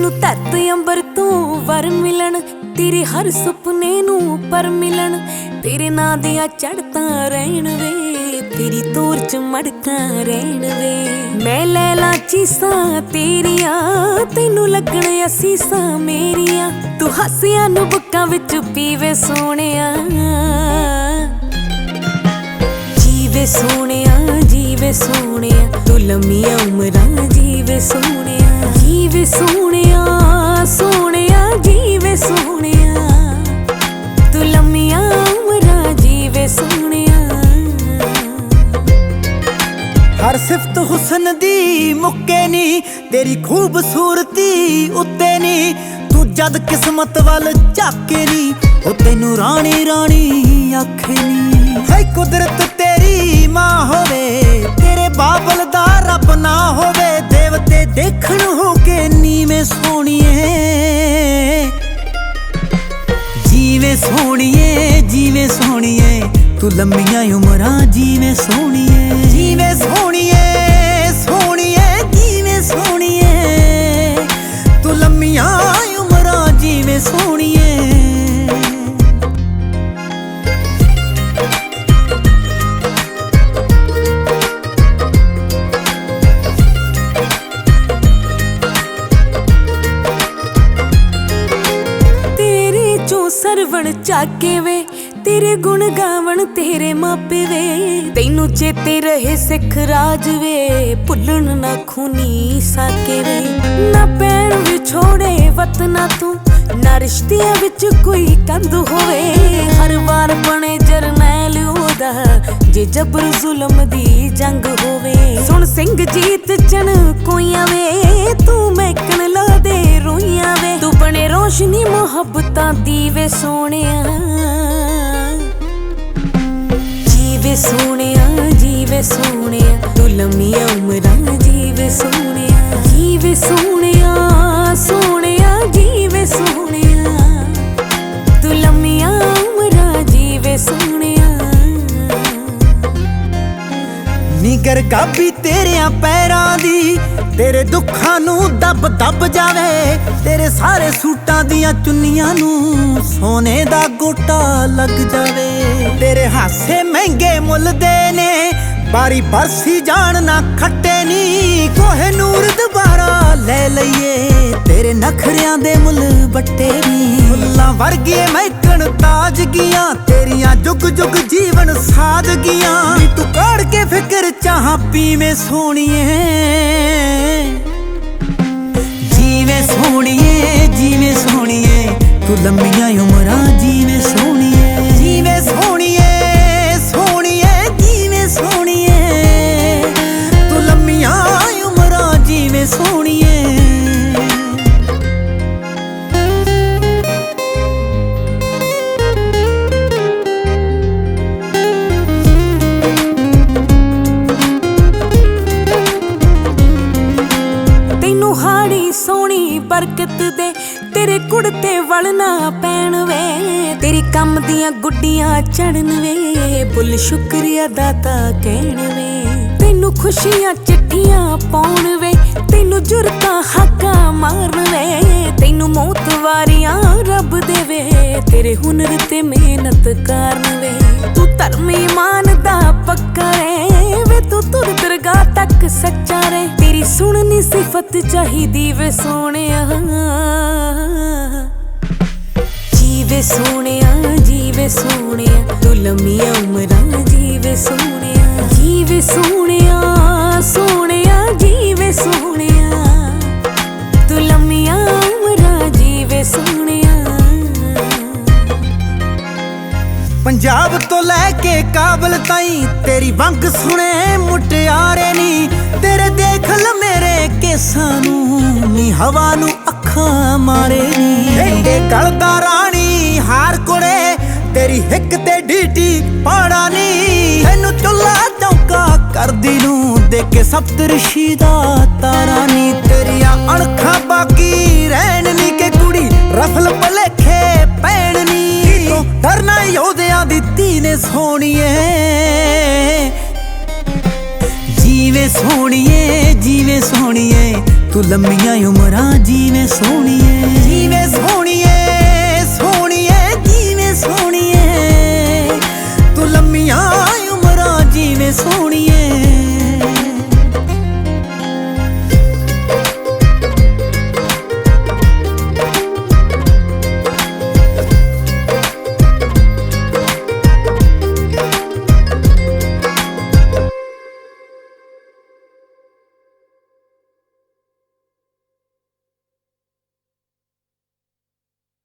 ਤੈਨੂੰ ਧਰਤੀ ਅੰਬਰ ਤੋਂ ਵਰ ਮਿਲਣ, ਤੇਰੇ ਹਰ ਸੁਪਨੇ ਨੂੰ ਪਰ ਮਿਲਣ। ਤੇਰੇ ਨਾਂ ਦੀਆਂ ਚੜ੍ਹਤਾਂ ਰਹਿਣ ਵੇ, ਤੇਰੀ ਤੋਰ ਚ ਮੜਕਾਂ ਰਹਿਣ ਵੇ। ਮੈਂ ਲੈ ਲਾ ਚੀਸਾਂ ਤੇਰੀਆਂ, ਤੈਨੂੰ ਲੱਗਣ ਅਸੀਸਾਂ ਮੇਰੀਆਂ। ਤੂੰ ਹਾਸਿਆਂ ਨੂੰ ਬੁੱਕਾਂ ਵਿੱਚ ਪੀਵੇ ਸੋਹਣਿਆ, ਜੀਵੇ ਸੋਹਣਿਆ ਜੀਵੇ ਸੋਹਣਿਆ। ਤੂੰ ਲੰਮੀਆਂ ਉਮਰਾਂ ਜੀਵੇ ਸੋਹਣਿਆ, ਜੀਵੇ ਸੋਹਣਿਆ ਸੋਹਣਿਆ ਜੀਵੇ ਸੋਹਣਿਆ। ਤੂੰ ਲੰਮੀਆਂ ਉਮਰਾਂ ਜੀਵੇ ਸੋਹਣਿਆ। ਹਰ ਸਿਫਤ ਹੁਸਨ ਦੀ ਮੁੱਕੇ ਨੀ, ਤੇਰੀ ਖੂਬਸੂਰਤੀ ਉੱਤੇ ਨੀ। ਤੂੰ ਜਦ ਕਿਸਮਤ ਵੱਲ ਝਾਕੇ ਨੀ, ਉਹ ਤੈਨੂੰ ਰਾਣੀ ਰਾਣੀ ਆਖੇ ਨੀ। ਹੈ ਕੁਦਰਤ ਤੇਰੀ ਮਾਂ ਹੋਵੇ, ਤੇਰੇ ਬਾਬਲ ਦਾ ਰੱਬ ਨਾ ਹੋਵੇ। ਦੇਵਤੇ ਦੇਖਣ ਹੋ ਕੇ ਨੀਵੇਂ ਸੋਹਣੀਏ, ਜੀਵੇਂ ਸੋਹਣੀਏ ਜੀਵੇਂ ਸੋਹਣੀਏ। ਤੂੰ ਲੰਮੀਆਂ ਉਮਰਾਂ ਜੀਵੇਂ ਸੋਹਣੀਏ, ਜੀਵੇਂ ਸੋਹਣੀਏ ਸੋਹਣੀਏ ਜੀਵੇਂ ਸੋਹਣੀਏ। ਤੂੰ ਲੰਮੀਆਂ ਉਮਰਾਂ ਜੀਵੇਂ ਸੋਹਣੀਏ। ਸਰਵਣ ਝਾਕੇ ਵੇ, ਤੇਰੇ ਗੁਣ ਗਾਵਣ ਤੇਰੇ ਮਾਪੇ ਵੇ। ਤੈਨੂੰ ਚੇਤੇ ਰਹੇ ਸਿੱਖ ਰਾਜ ਵੇ, ਭੁੱਲਣ ਨਾ ਖੂਨੀ ਸਾਕੇ ਵੇ। ਨਾ ਪੈਣ ਵਿਛੋੜੇ ਵਤਨਾ ਤੂੰ, ਨਾ ਰਿਸ਼ਤਿਆਂ ਵਿੱਚ ਕੋਈ ਕੰਧ ਹੋਵੇ। ਹਰ ਵਾਰ ਬਣੇ ਜਰਨੈਲ ਉਹਦਾ, ਜੇ ਜਬਰ ਜ਼ੁਲਮ ਦੀ ਜੰਗ ਹੋਵੇ। ਸੁਣ ਸਿੰਘ ਜੀਤ ਚਣ ਕੋਈਆਂ ਵੇ, ਤੂੰ ਮਹਿਕਣ ਲਾ ਦੇ ਰੋਈਆਂ ਵੇ। ਤੂੰ ਬਣੇ ਰੋਸ਼ਨੀ ਮੁਹੱਬਤਾਂ ਦੀ ਵੇ ਸੋਹਣਿਆ, ਜੀਵੇ ਸੋਹਣਿਆ ਜੀਵੇ ਸੋਹਣਿਆ। ਤੂੰ ਲੰਮੀਆਂ ਉਮਰਾਂ ਜੀਵੇ ਸੋਹਣਿਆ, ਜੀਵੇ ਸੋਹਣਿਆ ਸੋਹਣਿਆ ਜੀਵੇ ਸੋਹਣਿਆ। ਤੂੰ ਲੰਮੀਆਂ ਉਮਰਾਂ ਜੀਵੇ ਸੋਹਣਿਆ। ਨਿਗਰ ਕਾਬੀ ਤੇਰਿਆਂ ਪੈਰਾਂ ਦੀ, ਤੇਰੇ ਦੁੱਖਾਂ ਨੂੰ ਦੱਬ ਦੱਬ ਜਾਵੇ। ਤੇਰੇ ਸਾਰੇ ਸੂਟਾਂ ਦੀਆਂ ਚੁੰਨੀਆਂ ਨੂੰ ਸੋਨੇ ਦਾ ਗੋਟਾ ਲੱਗ ਜਾਵੇ। ਤੇਰੇ ਹਾਸੇ ਮਹਿੰਗੇ ਮੁੱਲ ਦੇ ਨੇ, ਬਾਰੀ ਬਰਸੀ ਜਾਣ ਨਾ ਖੱਟੇ ਨੀ। ਕੋਹੇ ਨੂਰ ਦੁਬਾਰਾ ਲੈ ਲਈਏ, ਤੇਰੇ ਨਖਰਿਆਂ ਦੇ ਮੁੱਲ ਬੱਟੇ ਨੀ। ਫੁੱਲਾਂ ਵਰਗੀਏ ਮਹਿਕਣ ਤਾਜ਼ਗੀਆਂ, ਤੇਰੀਆਂ ਜੁਗ ਜੁਗ ਜੀਵਨ ਸਾਦਗੀਆਂ। ਨੀ ਤੂੰ ਕਾੜ ਕੇ ਫਿਕਰ ਚਾਹਾਂ ਪੀਵੇਂ ਸੋਹਣੀਏ, ਜੀਵੇਂ ਸੋਹਣੀਏ ਜੀਵੇਂ ਸੋਹਣੀਏ। ਤੂੰ ਲੰਮੀਆਂ ਉਮਰਾਂ ਜੀਵੇਂ ਸੋਹਣੀਏ, ਜੀਵੇਂ ਸੋਹਣੀਏ ਸੋਹਣੀਏ ਜੀਵੇਂ ਸੋਹਣੀਏ। ਤੂੰ ਲੰਮੀਆਂ ਉਮਰਾਂ ਜੀਵੇਂ ਸੋਹਣੀਏ। ਸੋਹਣੀ ਬਰਕਤ ਦੇ, ਤੇਰੇ ਕੁੜਤੇ ਵਲ ਨਾ ਪੈਣ ਵੇ। ਤੇਰੀ ਕੰਮ ਦੀਆਂ ਗੁੱਡੀਆਂ ਚੜਨ ਵੇ, ਬੁੱਲ ਸ਼ੁਕਰੀਆ ਦਾਤਾ ਕਹਿਣ ਵੇ। ਤੈਨੂੰ ਖੁਸ਼ੀਆਂ ਚਿੱਠੀਆਂ ਪਾਉਣ ਵੇ, ਤੈਨੂੰ ਜੁਰਤਾਂ ਹਾਕਾਂ ਮਾਰਨ ਵੇ। ਤੈਨੂੰ ਮੌਤ ਵਾਰੀਆਂ ਰੱਬ ਦੇਵੇ, ਤੇਰੇ ਹੁਨਰ ਤੇ ਮਿਹਨਤ ਕਾਰਨ ਵੇ। ਤੂੰ ਧਰਮ ਇਮਾਨ ਦਾ ਪੱਕਾ ਰੇ ਵੇ, ਤੂੰ ਤੁਰ ਦਰਗਾਹ ਤੱਕ ਸੱਚਾ ਰੇ। ਤੇਰੀ ਸੁਣਨੀ ਸਿਫਤ ਚਾਹੀਦੀ ਵੇ ਸੋਹਣਿਆ, ਜੀਵੇ ਸੋਹਣਿਆ ਜੀਵੇ ਸੋਹਣਿਆ। ਤੂੰ ਲੰਮੀਆਂ ਉਮਰਾਂ ਜੀਵੇ ਸੋਹਣਿਆ, ਜੀਵੇ ਸੋਹਣਿਆ ਸੋਹਣਿਆ ਜੀਵੇ ਸੋਹਣਿਆ। ਤੂੰ ਲੰਮੀਆਂ ਉਮਰਾਂ ਜੀਵੇ ਸੋਹਣਿਆ। ਪੰਜਾਬ ਤੋਂ ਲੈ ਕੇ ਕਾਬਲ ਤਾਈਂ, ਤੇਰੀ ਵੰਗ ਸੁਣੇ ਮੁਟਿਆਰੇ ਨੀ। ਤੇਰੇ ਦੇਖ ਲ ਮੇਰੇ ਕੇਸਾਂ ਨੂੰ, ਨੀ ਹਵਾ ਨੂੰ ਅੱਖਾਂ ਮਾਰੇ ਨੀ। ਏਡੇ ਗਲਦਾ ਰਾਣੀ ਹਾਰ ਕੋੜੇ, ਤੇਰੀ ਹਿੱਕ ਤੇ ਡੀਟੀ ਪਾੜਾ ਨੀ। ਤੈਨੂੰ ਚੁੱਲਾ ਚੌਂਕਾ ਕਰਦੀ ਨੂੰ, ਦੇਖ ਕੇ ਸਪਤਰਿਸ਼ੀ ਦਾ ਤਾਰਾ ਨੀ। ਤੇਰੀਆਂ ਅਣਖਾਂ ਬਾਕੀ ਰਹਿਣ ਨੀ, ਕਿ ਕੁੜੀ ਰਫਲ ਭਲੇਖੇ ਪੈਣ ਨੀ। ਤੂੰ ਡਰਨਾ ਯੋਧਿਆਂ ਦੀ ਧੀ ਨੇ ਸੋਹਣੀਏ, ਜੀਵੇਂ ਸੋਹਣੀਏ ਜੀਵੇਂ ਸੋਹਣੀਏ। ਤੂੰ ਲੰਮੀਆਂ ਉਮਰਾਂ ਜੀਵੇਂ ਸੋਹਣੀਏ, ਜੀਵੇਂ ਸੋਹਣੀਏ।